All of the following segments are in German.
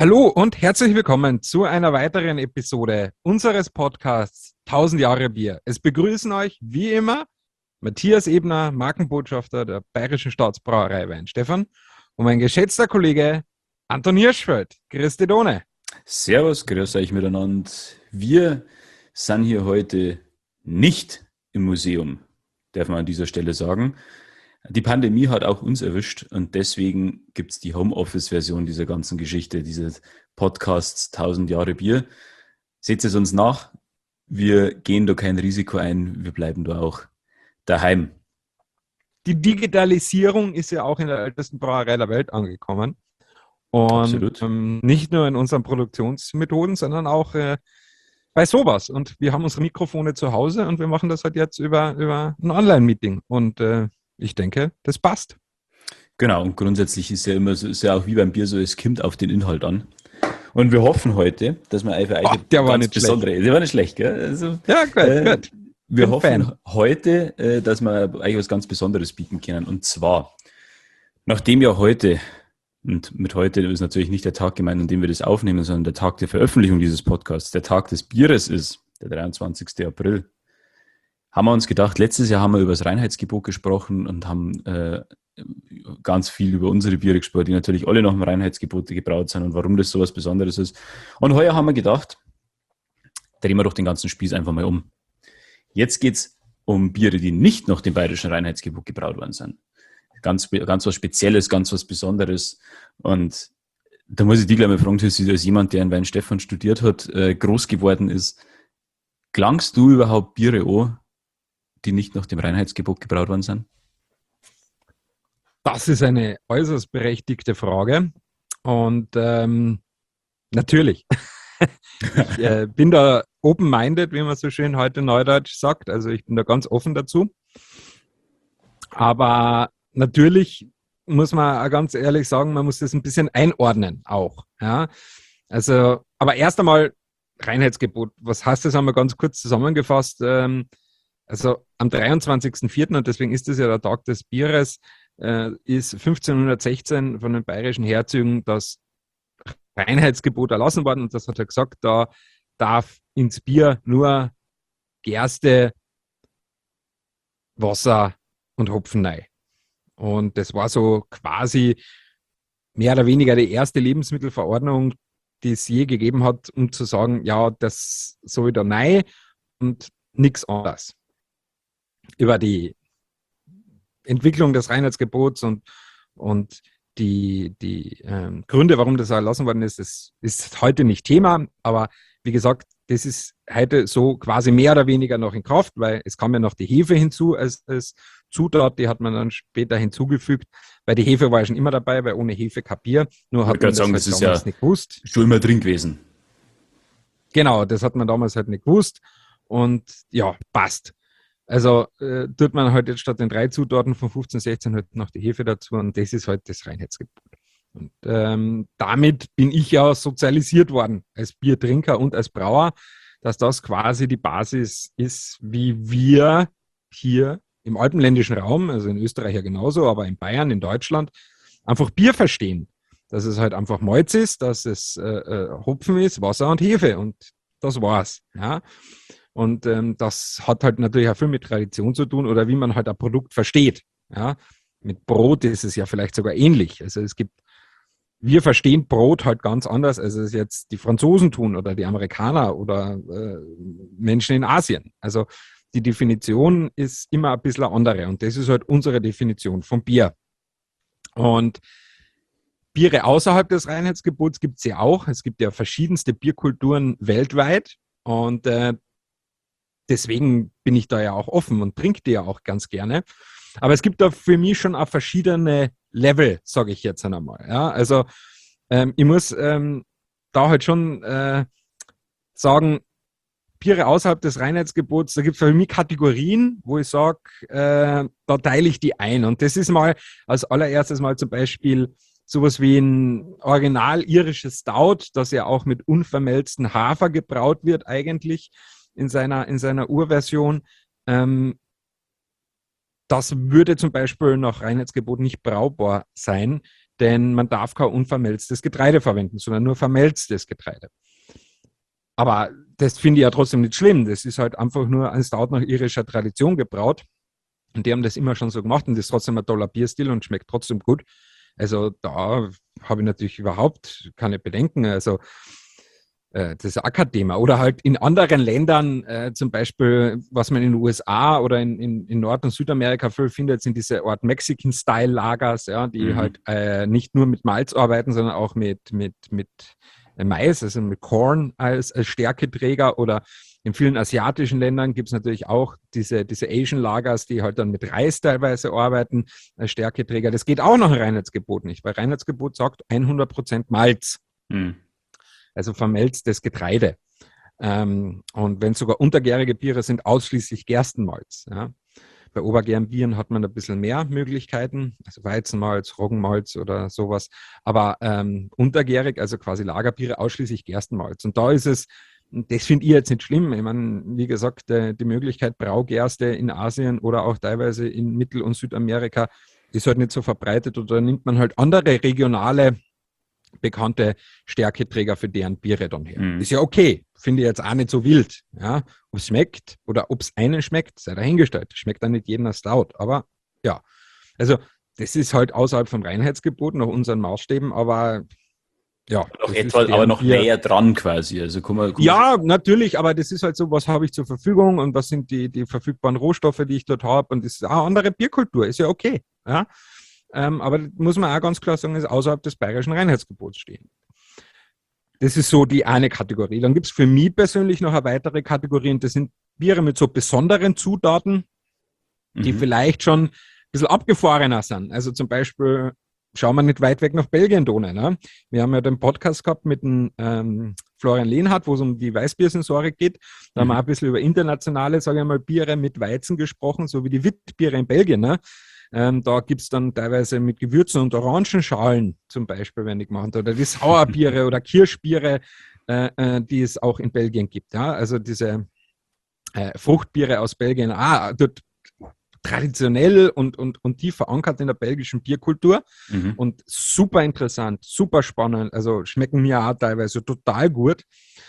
Hallo und herzlich willkommen zu einer weiteren Episode unseres Podcasts 1000 Jahre Bier. Es begrüßen euch wie immer Matthias Ebner, Markenbotschafter der Bayerischen Staatsbrauerei Weinstefan und mein geschätzter Kollege Anton Hirschfeld. Grüß dich, Done. Servus, grüß euch miteinander. Wir sind hier heute nicht im Museum, darf man an dieser Stelle sagen. Die Pandemie hat auch uns erwischt und deswegen gibt es die Homeoffice-Version dieser ganzen Geschichte, dieses Podcasts 1000 Jahre Bier. Seht es uns nach, wir gehen da kein Risiko ein, wir bleiben da auch daheim. Die Digitalisierung ist ja auch in der ältesten Brauerei der Welt angekommen. Und nicht nur in unseren Produktionsmethoden, sondern auch bei sowas. Und wir haben unsere Mikrofone zu Hause und wir machen das halt jetzt über ein Online-Meeting. Und ich denke, das passt. Genau, und grundsätzlich ist ja immer so, ist ja auch wie beim Bier so, es kommt auf den Inhalt an. Und wir hoffen heute, dass wir einfach der war nicht besondere. Der war nicht schlecht, gell? Also, ja, gut. Wir hoffen heute, dass wir eigentlich was ganz Besonderes bieten können. Und zwar, nachdem ja heute, und mit heute ist natürlich nicht der Tag gemeint, an dem wir das aufnehmen, sondern der Tag der Veröffentlichung dieses Podcasts, der Tag des Bieres ist, der 23. April, haben wir uns gedacht, letztes Jahr haben wir über das Reinheitsgebot gesprochen und haben ganz viel über unsere Biere gesprochen, die natürlich alle nach dem Reinheitsgebot gebraut sind und warum das so was Besonderes ist. Und heuer haben wir gedacht, drehen wir doch den ganzen Spieß einfach mal um. Jetzt geht es um Biere, die nicht nach dem bayerischen Reinheitsgebot gebraut worden sind. Ganz was Spezielles, ganz was Besonderes. Und da muss ich dich gleich mal fragen, als jemand, der in Weinstefan studiert hat, groß geworden ist, klangst du überhaupt Biere an, die nicht nach dem Reinheitsgebot gebraut worden sind? Das ist eine äußerst berechtigte Frage. Und natürlich. Ich bin da open-minded, wie man so schön heute neudeutsch sagt. Also ich bin da ganz offen dazu. Aber natürlich muss man auch ganz ehrlich sagen, man muss das ein bisschen einordnen auch. Ja? Also, aber erst einmal Reinheitsgebot. Was heißt das? Haben wir ganz kurz zusammengefasst. Also am 23.04., und deswegen ist das ja der Tag des Bieres, ist 1516 von den bayerischen Herzögen das Reinheitsgebot erlassen worden. Und das hat er gesagt, da darf ins Bier nur Gerste, Wasser und Hopfen rein. Und das war so quasi mehr oder weniger die erste Lebensmittelverordnung, die es je gegeben hat, um zu sagen, ja, das soll da rein und nichts anderes. Über die Entwicklung des Reinheitsgebots und die Gründe, warum das erlassen worden ist, das ist heute nicht Thema. Aber wie gesagt, das ist heute so quasi mehr oder weniger noch in Kraft, weil es kam ja noch die Hefe hinzu als Zutat, die hat man dann später hinzugefügt, weil die Hefe war ja schon immer dabei, weil ohne Hefe kein Bier. Nur hat man das halt damals nicht gewusst. Schon immer drin gewesen. Genau, das hat man damals halt nicht gewusst und ja, passt. Also tut man halt jetzt statt den 3 Zutaten von 15, 16 halt noch die Hefe dazu und das ist halt das Reinheitsgebot. Und damit bin ich ja sozialisiert worden als Biertrinker und als Brauer, dass das quasi die Basis ist, wie wir hier im alpenländischen Raum, also in Österreich ja genauso, aber in Bayern, in Deutschland, einfach Bier verstehen. Dass es halt einfach Malz ist, dass es Hopfen ist, Wasser und Hefe und das war's. Ja. Und das hat halt natürlich auch viel mit Tradition zu tun oder wie man halt ein Produkt versteht. Ja. Mit Brot ist es ja vielleicht sogar ähnlich. Also wir verstehen Brot halt ganz anders, als es jetzt die Franzosen tun oder die Amerikaner oder Menschen in Asien. Also die Definition ist immer ein bisschen eine andere und das ist halt unsere Definition von Bier. Und Biere außerhalb des Reinheitsgebots gibt es ja auch. Es gibt ja verschiedenste Bierkulturen weltweit und deswegen bin ich da ja auch offen und trinke die ja auch ganz gerne. Aber es gibt da für mich schon auch verschiedene Level, sage ich jetzt einmal. Ja, also ich muss da halt schon sagen, Biere außerhalb des Reinheitsgebots, da gibt es für mich Kategorien, wo ich sage, da teile ich die ein. Und das ist mal als allererstes mal zum Beispiel sowas wie ein original irisches Stout, das ja auch mit unvermelzten Hafer gebraut wird eigentlich in seiner Urversion. Das würde zum Beispiel nach Reinheitsgebot nicht brauchbar sein. denn man darf kein unvermelztes Getreide verwenden, sondern nur vermelztes Getreide. Aber das finde ich ja trotzdem nicht schlimm. Das ist halt einfach nur ein Stout nach irischer Tradition gebraut. Und die haben das immer schon so gemacht und das ist trotzdem ein toller Bierstil und schmeckt trotzdem gut. Also da habe ich natürlich überhaupt keine Bedenken. Also das ist auch kein Thema. Oder halt in anderen Ländern, zum Beispiel, was man in den USA oder in Nord- und Südamerika viel findet, sind diese Art Mexican-Style-Lagers, ja, die halt nicht nur mit Malz arbeiten, sondern auch mit Mais, also mit Corn als Stärketräger. Oder in vielen asiatischen Ländern gibt es natürlich auch diese Asian-Lagers, die halt dann mit Reis teilweise arbeiten als Stärketräger. Das geht auch nach dem Reinheitsgebot nicht, weil Reinheitsgebot sagt 100% Malz. Also vermelztes Getreide. Und wenn es sogar untergärige Biere sind, ausschließlich Gerstenmalz. Ja. Bei obergärigen Bieren hat man ein bisschen mehr Möglichkeiten, also Weizenmalz, Roggenmalz oder sowas. Aber untergärig, also quasi Lagerbiere, ausschließlich Gerstenmalz. Und da ist es, das finde ich jetzt nicht schlimm. Ich meine, wie gesagt, die Möglichkeit Braugerste in Asien oder auch teilweise in Mittel- und Südamerika ist halt nicht so verbreitet. Oder nimmt man halt andere regionale bekannte Stärketräger für deren Biere dann her. Ist ja okay, finde ich jetzt auch nicht so wild. Ja? Ob es schmeckt oder ob es einen schmeckt, sei dahingestellt. Schmeckt dann nicht jedem als Stout, aber ja. Also das ist halt außerhalb vom Reinheitsgebot nach unseren Maßstäben, aber ja. Noch etwas, aber noch Bier näher dran quasi. Also ja, natürlich, aber das ist halt so, was habe ich zur Verfügung und was sind die verfügbaren Rohstoffe, die ich dort habe, und das ist auch eine andere Bierkultur, ist ja okay. Ja? Aber muss man auch ganz klar sagen, ist außerhalb des bayerischen Reinheitsgebots stehen. Das ist so die eine Kategorie. Dann gibt es für mich persönlich noch eine weitere Kategorie, und das sind Biere mit so besonderen Zutaten, die vielleicht schon ein bisschen abgefahrener sind. Also zum Beispiel, schauen wir nicht weit weg nach Belgien, Done. Ne? Wir haben ja den Podcast gehabt mit dem Florian Lehnhardt, wo es um die Weißbiersensorik geht. Da haben wir auch ein bisschen über internationale, sage ich mal, Biere mit Weizen gesprochen, so wie die Witbiere in Belgien. Ne? Da gibt es dann teilweise mit Gewürzen und Orangenschalen zum Beispiel, wenn ich gemacht, oder die Sauerbiere oder Kirschbiere, die es auch in Belgien gibt. Ja? Also diese Fruchtbiere aus Belgien, dort traditionell und tief verankert in der belgischen Bierkultur und super interessant, super spannend, also schmecken mir auch teilweise total gut.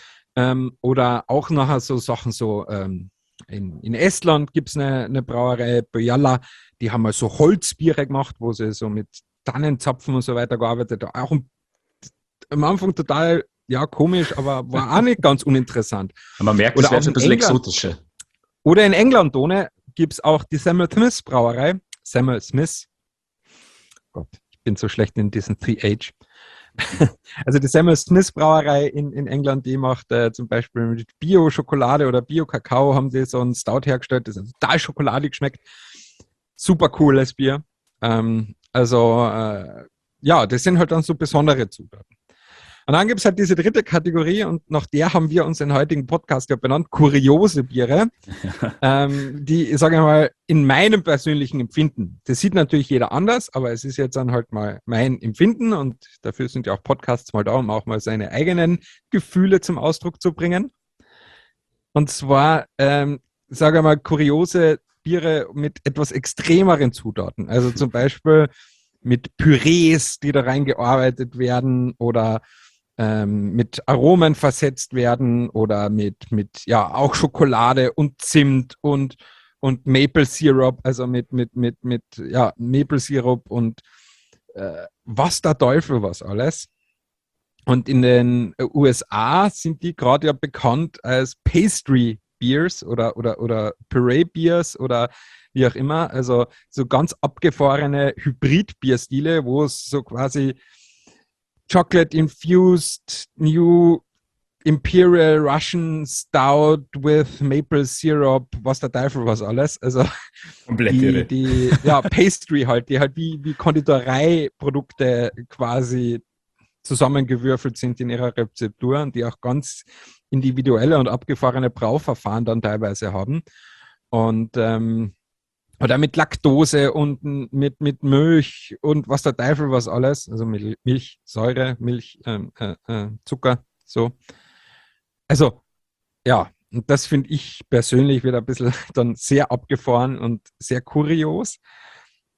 Oder auch nachher so Sachen so, in Estland gibt es eine Brauerei, Bojala, die haben mal so Holzbiere gemacht, wo sie so mit Tannenzapfen und so weiter gearbeitet haben. Auch am Anfang total, ja, komisch, aber war auch nicht ganz uninteressant. Man merkt, es wird ein bisschen exotischer. Oder in England, Done, gibt es auch die Samuel Smith Brauerei. Samuel Smith. Gott, ich bin so schlecht in diesen 3H. Also die Samuel Smith Brauerei in England, die macht zum Beispiel mit Bio-Schokolade oder Bio-Kakao, haben die so einen Stout hergestellt, das ist total schokoladig schmeckt. Super cooles Bier. Ja, das sind halt dann so besondere Zutaten. Und dann gibt es halt diese dritte Kategorie, und nach der haben wir uns den heutigen Podcast benannt, kuriose Biere, die, sage ich mal, in meinem persönlichen Empfinden, das sieht natürlich jeder anders, aber es ist jetzt dann halt mal mein Empfinden, und dafür sind ja auch Podcasts mal da, um auch mal seine eigenen Gefühle zum Ausdruck zu bringen. Und zwar, sage ich mal, kuriose Biere mit etwas extremeren Zutaten, also zum Beispiel mit Pürees, die da reingearbeitet werden, oder mit Aromen versetzt werden, oder mit ja auch Schokolade und Zimt und Maple Syrup, also mit ja, Maple Syrup und was der Teufel was alles. Und in den USA sind die gerade ja bekannt als Pastry Beers oder Puree Beers oder wie auch immer, also so ganz abgefahrene Hybrid-Bierstile, wo es so quasi Chocolate-infused New Imperial Russian Stout with Maple Syrup, was der Teufel was alles. Also komplett die ja, Pastry halt, die halt wie Konditoreiprodukte quasi zusammengewürfelt sind in ihrer Rezeptur und die auch ganz individuelle und abgefahrene Brauverfahren dann teilweise haben. Und oder mit Laktose und mit Milch und was der Teufel was alles, also Milch, Säure, Milch, Zucker, so. Also, ja, und das finde ich persönlich wieder ein bisschen dann sehr abgefahren und sehr kurios.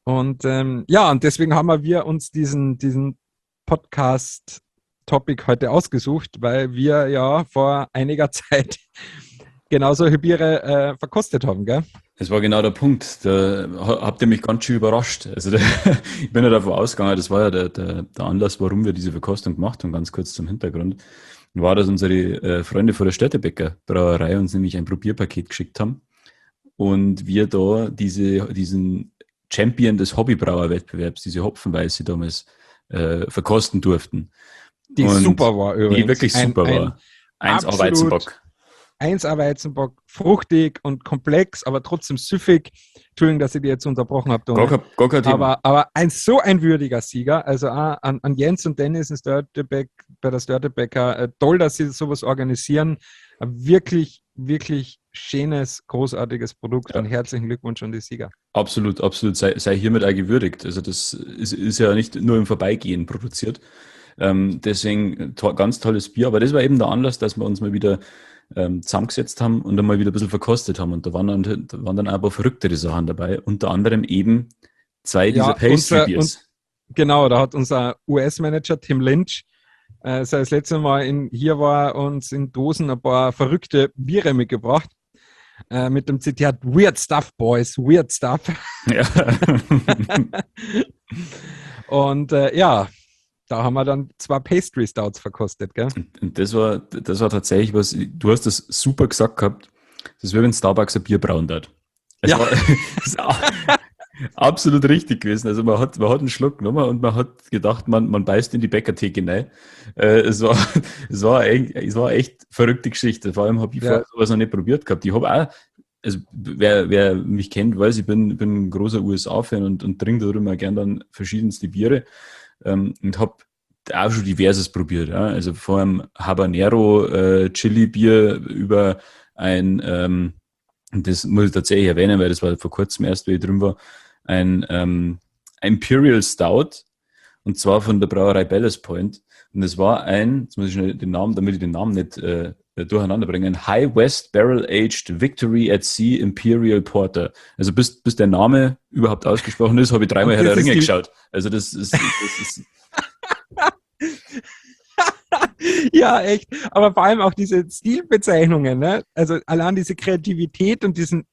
Und und deswegen haben wir uns diesen Podcast-Topic heute ausgesucht, weil wir ja vor einiger Zeit genau solche Biere verkostet haben, gell? Das war genau der Punkt. Da habt ihr mich ganz schön überrascht. Also ich bin ja davon ausgegangen, das war ja der Anlass, warum wir diese Verkostung gemacht haben, ganz kurz zum Hintergrund, war, dass unsere Freunde von der Störtebeker Brauerei uns nämlich ein Probierpaket geschickt haben und wir da diesen Champion des Hobbybrauerwettbewerbs, diese Hopfenweiße damals verkosten durften. Die Und super war übrigens. die wirklich super war. 1A Weizenbock. 1A Weizenbock, fruchtig und komplex, aber trotzdem süffig. Entschuldigung, dass ich die jetzt unterbrochen habe. Gar kein Thema. Aber so ein würdiger Sieger. Also an Jens und Dennis bei der Störtebeker. Toll, dass sie sowas organisieren. Ein wirklich, wirklich schönes, großartiges Produkt und herzlichen Glückwunsch an die Sieger. Absolut, absolut. Sei hiermit auch gewürdigt. Also das ist ja nicht nur im Vorbeigehen produziert. Deswegen ganz tolles Bier. Aber das war eben der Anlass, dass wir uns mal wieder zusammengesetzt haben und dann mal wieder ein bisschen verkostet haben. Und da waren dann auch ein paar verrücktere Sachen dabei. Unter anderem eben 2 dieser Pastry-Biers. Genau, da hat unser US-Manager Tim Lynch, als er das letzte Mal hier war, uns in Dosen ein paar verrückte Biere mitgebracht. Mit dem Zitat Weird Stuff, Boys, Weird Stuff. Ja. Und da haben wir dann 2 Pastry Stouts verkostet, gell? Und das war tatsächlich was, du hast das super gesagt gehabt, das wäre, wenn Starbucks ein Bier brauen hat. Das war absolut richtig gewesen. Also man hat einen Schluck genommen und man hat gedacht, man beißt in die Bäckertheke rein. Es war echt verrückte Geschichte. Vor allem habe ich vorher sowas noch nicht probiert gehabt. Ich habe auch, also wer mich kennt, weiß, ich bin ein großer USA-Fan und trinke darüber gern dann verschiedenste Biere. Und habe auch schon diverses probiert. Ja? Also vor allem Habanero Chili-Bier über ein, das muss ich tatsächlich erwähnen, weil das war vor kurzem erst, wie ich drin war, ein Imperial Stout, und zwar von der Brauerei Ballast Point. Und das war jetzt muss ich schnell den Namen, damit ich den Namen nicht durcheinander bringe, ein High West Barrel Aged Victory at Sea Imperial Porter. Also bis der Name überhaupt ausgesprochen ist, habe ich 3-mal Herr der Ringe geschaut. Also das ist Ja, echt. Aber vor allem auch diese Stilbezeichnungen, ne? Also allein diese Kreativität und diesen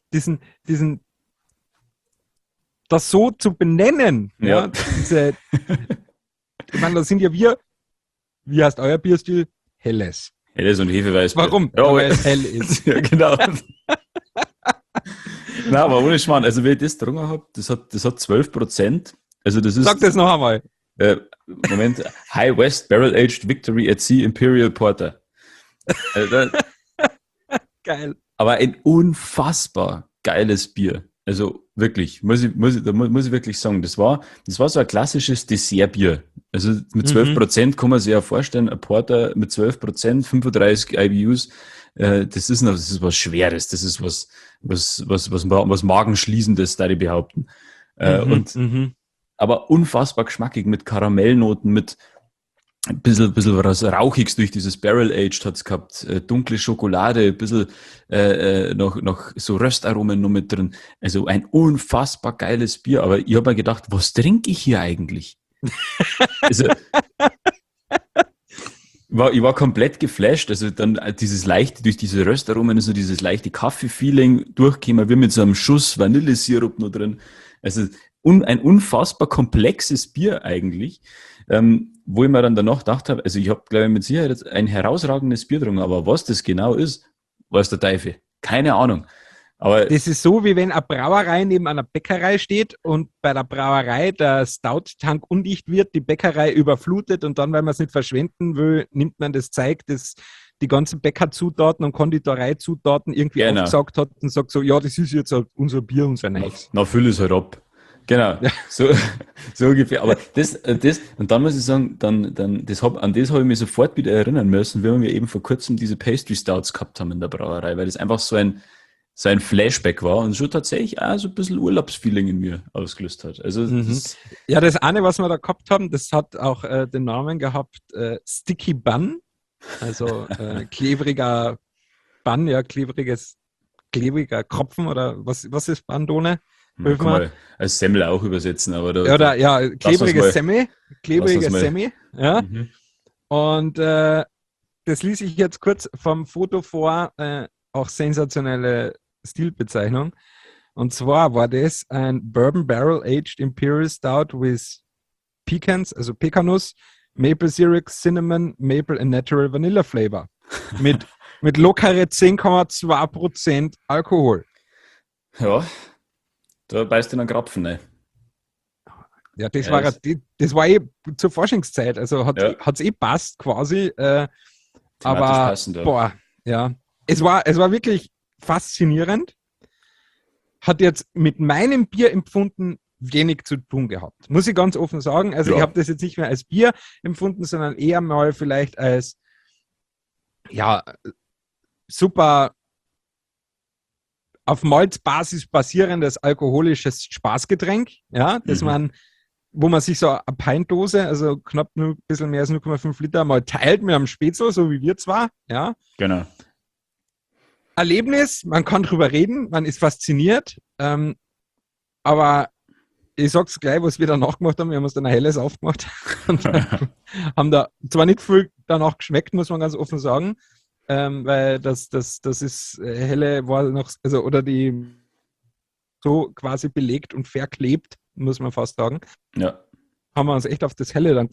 das so zu benennen. Ja. Ich meine, da sind ja wie heißt euer Bierstil? Helles. Helles und Hefeweißbier. Warum? Ja, weil es hell ist. Ja, genau. Na, aber ohne Schmarrn. Also, wenn ich das getrunken habe, das hat 12%. Also, das ist. Sag das noch einmal. Moment. High West Barrel Aged Victory at Sea Imperial Porter. Geil. Aber ein unfassbar geiles Bier. Also wirklich, muss ich wirklich sagen, das war so ein klassisches Dessertbier. Also mit 12% kann man sich ja vorstellen, ein Porter mit 12%, 35 IBUs, das ist was Schweres, das ist was Magenschließendes, da die behaupten. Aber unfassbar geschmackig mit Karamellnoten, mit ein bisschen was Rauchiges durch dieses Barrel-Aged hat's gehabt, dunkle Schokolade, ein bisschen noch so Röstaromen noch mit drin. Also ein unfassbar geiles Bier. Aber ich habe mir gedacht, was trinke ich hier eigentlich? Also, ich war komplett geflasht. Also dann dieses leichte, durch diese Röstaromen, so dieses leichte Kaffee-Feeling durchkäme, wie mit so einem Schuss Vanillesirup noch drin. Also ein unfassbar komplexes Bier eigentlich. Wo ich mir dann danach gedacht habe, also ich habe, glaube ich, mit Sicherheit jetzt ein herausragendes Bier getrunken, aber was das genau ist, weiß der Teufel. Keine Ahnung. Aber das ist so, wie wenn eine Brauerei neben einer Bäckerei steht und bei der Brauerei der Stout-Tank undicht wird, die Bäckerei überflutet und dann, weil man es nicht verschwenden will, nimmt man das Zeug, das die ganzen Bäckerzutaten und Konditoreizutaten irgendwie aufgesaugt hat und sagt so, ja, das ist jetzt halt unser Bier, unser Neues. Na, füll es halt ab. Genau, ja. so ungefähr. Aber das, und dann muss ich sagen, an das habe ich mich sofort wieder erinnern müssen, wenn wir eben vor kurzem diese Pastry Stouts gehabt haben in der Brauerei, weil das einfach so ein Flashback war und schon tatsächlich auch so ein bisschen Urlaubsfeeling in mir ausgelöst hat. Also das eine, was wir da gehabt haben, das hat auch den Namen gehabt, Sticky Bun, also klebriger Bun, ja, klebriger Kropfen oder was ist Bandone? Man kann mal als Semmel auch übersetzen, aber oder ja, klebrige Semmel. Klebrige Semmel. Ja. Mhm. Und das ließ ich jetzt kurz vom Foto vor, auch sensationelle Stilbezeichnung. Und zwar war das ein Bourbon Barrel Aged Imperial Stout with Pecans, also Pekanuss, Maple Syrup, Cinnamon, Maple and Natural Vanilla Flavor. Mit lockere 10,2% Alkohol. Ja, da beißt du einen Krapfen, ne? Ja, das war eh zur Forschungszeit, also hat es eh passt quasi. Aber passend, ja. boah, ja. Es war wirklich faszinierend. Hat jetzt mit meinem Bierempfunden wenig zu tun gehabt. Muss ich ganz offen sagen. Also ich habe das jetzt nicht mehr als Bier empfunden, sondern eher mal vielleicht als super auf Malzbasis basierendes alkoholisches Spaßgetränk, ja, wo man sich so eine Pintdose, also knapp nur ein bisschen mehr als 0,5 Liter, mal teilt mit einem Spätzle, so wie wir zwar, ja. Genau. Erlebnis, man kann drüber reden, man ist fasziniert, aber ich sag's gleich, was wir danach gemacht haben, wir haben uns dann ein helles aufgemacht und haben da zwar nicht viel danach geschmeckt, muss man ganz offen sagen, weil das ist helle war noch, also oder die so quasi belegt und verklebt, muss man fast sagen. Ja. Haben wir uns echt auf das helle dann.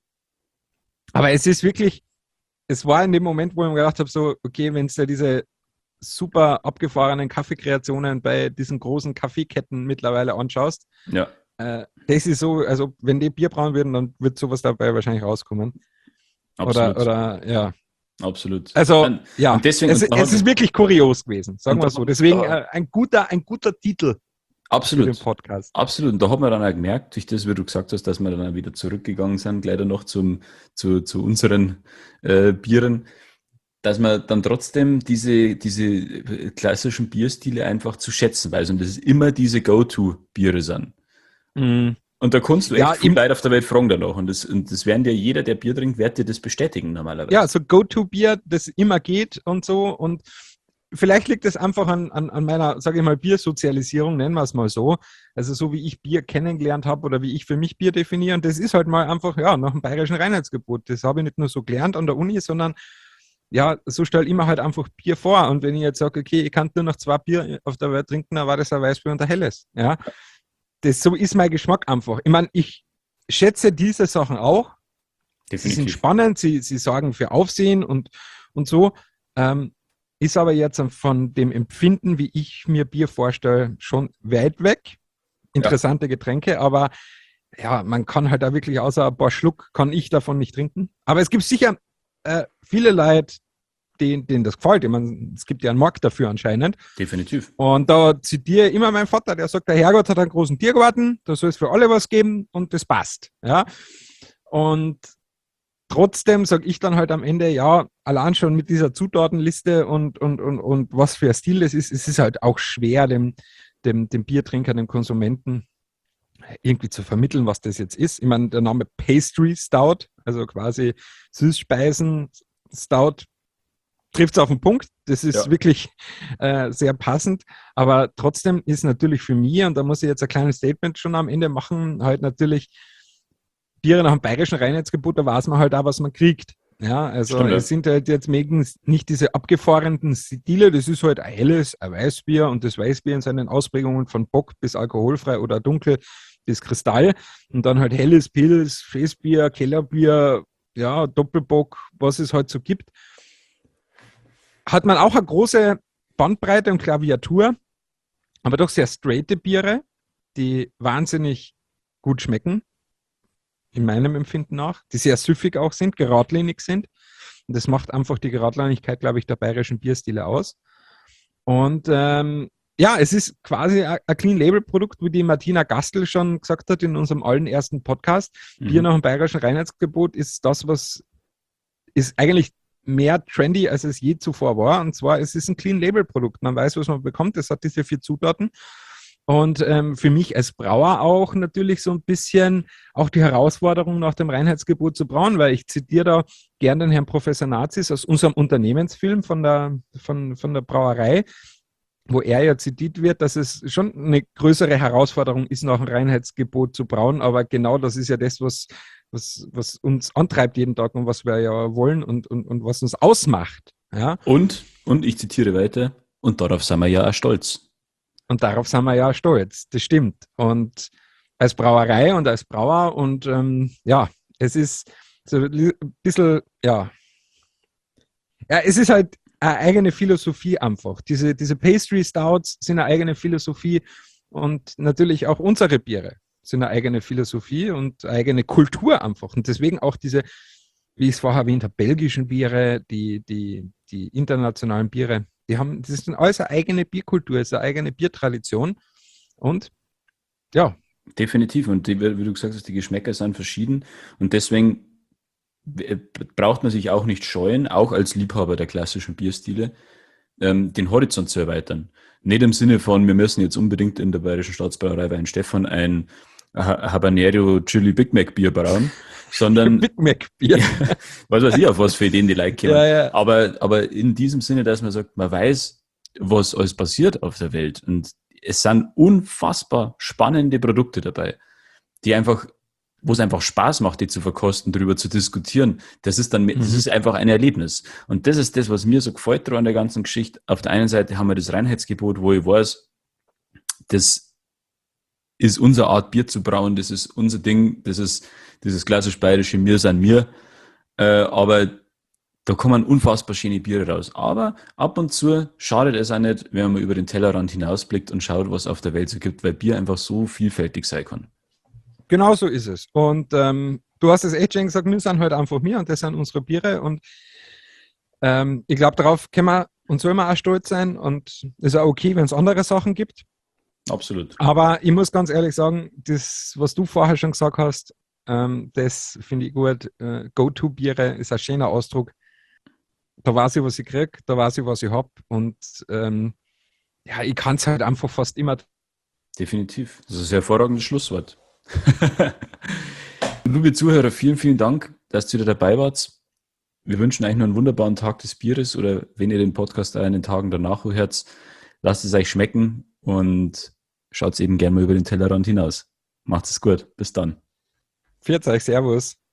Aber es ist wirklich, es war in dem Moment, wo ich mir gedacht habe, so, okay, wenn es da diese super abgefahrenen Kaffeekreationen bei diesen großen Kaffeeketten mittlerweile anschaust, das ist so, also wenn die Bier brauen würden, dann wird sowas dabei wahrscheinlich rauskommen. Absolut. Oder ja. Absolut. Also, und deswegen, es ist wirklich kurios gewesen, sagen wir so. Deswegen ein guter Titel absolut, für den Podcast. Absolut. Und da hat man dann auch gemerkt, durch das, wie du gesagt hast, dass wir dann auch wieder zurückgegangen sind, gleich noch zu unseren Bieren, dass man dann trotzdem diese klassischen Bierstile einfach zu schätzen weiß und dass es immer diese Go-To-Biere sind. Mhm. Und da kannst du echt viel Leute auf der Welt fragen danach. Und das werden dir jeder, der Bier trinkt, wird dir das bestätigen normalerweise. Ja, so Go-To-Bier, das immer geht und so. Und vielleicht liegt es einfach an meiner, sage ich mal, Biersozialisierung, nennen wir es mal so. Also so wie ich Bier kennengelernt habe oder wie ich für mich Bier definiere. Und das ist halt mal einfach, nach dem bayerischen Reinheitsgebot. Das habe ich nicht nur so gelernt an der Uni, sondern so stelle ich mir halt einfach Bier vor. Und wenn ich jetzt sage, okay, ich kann nur noch 2 Bier auf der Welt trinken, dann war das ein Weißbier und ein helles. Ja. So ist mein Geschmack einfach. Ich meine, ich schätze diese Sachen auch. Definitiv. Sie sind spannend, sie sorgen für Aufsehen und so. Ist aber jetzt von dem Empfinden, wie ich mir Bier vorstelle, schon weit weg. Interessante Getränke, aber man kann halt da wirklich außer ein paar Schluck, kann ich davon nicht trinken. Aber es gibt sicher viele Leute, denen das gefällt. Ich meine, es gibt ja einen Markt dafür anscheinend. Definitiv. Und da zitiere ich immer meinen Vater, der sagt, der Herrgott hat einen großen Tiergarten, da soll es für alle was geben und das passt. Ja. Und trotzdem sage ich dann halt am Ende, allein schon mit dieser Zutatenliste und was für ein Stil das ist, es ist halt auch schwer, dem Biertrinker, dem Konsumenten irgendwie zu vermitteln, was das jetzt ist. Ich meine, der Name Pastry Stout, also quasi Süßspeisen Stout, trifft es auf den Punkt. Das ist wirklich sehr passend. Aber trotzdem ist natürlich für mich, und da muss ich jetzt ein kleines Statement schon am Ende machen, halt natürlich Biere nach dem bayerischen Reinheitsgebot, da weiß man halt auch, was man kriegt. Ja, also es sind halt jetzt nicht diese abgefahrenen Stile, das ist halt ein helles, ein Weißbier und das Weißbier in seinen Ausprägungen von Bock bis alkoholfrei oder dunkel bis Kristall und dann halt helles Pils, Festbier, Kellerbier, Doppelbock, was es halt so gibt. Hat man auch eine große Bandbreite und Klaviatur, aber doch sehr straighte Biere, die wahnsinnig gut schmecken, in meinem Empfinden nach, die sehr süffig auch sind, geradlinig sind. Und das macht einfach die Geradlinigkeit, glaube ich, der bayerischen Bierstile aus. Und es ist quasi ein Clean-Label-Produkt, wie die Martina Gastl schon gesagt hat in unserem allerersten Podcast. Bier nach dem bayerischen Reinheitsgebot ist das, was ist eigentlich mehr trendy, als es je zuvor war. Und zwar, es ist ein Clean-Label-Produkt. Man weiß, was man bekommt. Es hat diese 4 Zutaten. Und für mich als Brauer auch natürlich so ein bisschen auch die Herausforderung nach dem Reinheitsgebot zu brauen, weil ich zitiere da gern den Herrn Professor Nazis aus unserem Unternehmensfilm von der Brauerei. wo er ja zitiert wird, dass es schon eine größere Herausforderung ist, nach dem Reinheitsgebot zu brauen, aber genau das ist ja das, was uns antreibt jeden Tag und was wir ja wollen und was uns ausmacht. Ja? Und ich zitiere weiter, und darauf sind wir ja auch stolz. Und darauf sind wir ja stolz, das stimmt. Und als Brauerei und als Brauer und ja, es ist so ein bisschen, ja, es ist halt eine eigene Philosophie einfach. Diese Pastry Stouts sind eine eigene Philosophie und natürlich auch unsere Biere sind eine eigene Philosophie und eine eigene Kultur einfach. Und deswegen auch diese, wie ich es vorher erwähnt habe, belgischen Biere, die internationalen Biere, das ist alles eine eigene Bierkultur, es ist eine eigene Biertradition. Und ja. Definitiv. Und wie du gesagt hast, die Geschmäcker sind verschieden. Und deswegen braucht man sich auch nicht scheuen, auch als Liebhaber der klassischen Bierstile, den Horizont zu erweitern. Nicht im Sinne von, wir müssen jetzt unbedingt in der Bayerischen Staatsbrauerei Weinstefan ein Habanero Chili Big Mac Bier brauen, sondern Big Mac Bier. was weiß ich, auf was für Ideen die Leute kommen. Ja. Aber in diesem Sinne, dass man sagt, man weiß, was alles passiert auf der Welt. Und es sind unfassbar spannende Produkte dabei, die einfach, wo es einfach Spaß macht, die zu verkosten, darüber zu diskutieren. Das ist einfach ein Erlebnis. Und das ist das, was mir so gefällt an der ganzen Geschichte. Auf der einen Seite haben wir das Reinheitsgebot, wo ich weiß, das ist unsere Art, Bier zu brauen, das ist unser Ding, das ist dieses klassisch bayerische Mir san mir. Aber da kommen unfassbar schöne Biere raus. Aber ab und zu schadet es auch nicht, wenn man über den Tellerrand hinausblickt und schaut, was auf der Welt so gibt, weil Bier einfach so vielfältig sein kann. Genau so ist es. Und du hast es echt schon gesagt, wir sind halt einfach wir und das sind unsere Biere. Und ich glaube, darauf können wir und sollen wir auch stolz sein. Und es ist auch okay, wenn es andere Sachen gibt. Absolut. Aber ich muss ganz ehrlich sagen, das, was du vorher schon gesagt hast, das finde ich gut. Go-To-Biere ist ein schöner Ausdruck. Da weiß ich, was ich kriege, da weiß ich, was ich habe. Und ja, ich kann es halt einfach fast immer. Definitiv. Das ist ein hervorragendes Schlusswort. Liebe Zuhörer, vielen, vielen Dank, dass ihr wieder dabei wart. Wir wünschen euch noch einen wunderbaren Tag des Bieres oder wenn ihr den Podcast auch in den Tagen danach hört, lasst es euch schmecken und schaut eben gerne mal über den Tellerrand hinaus. Macht es gut. Bis dann. Pfiat euch, Servus.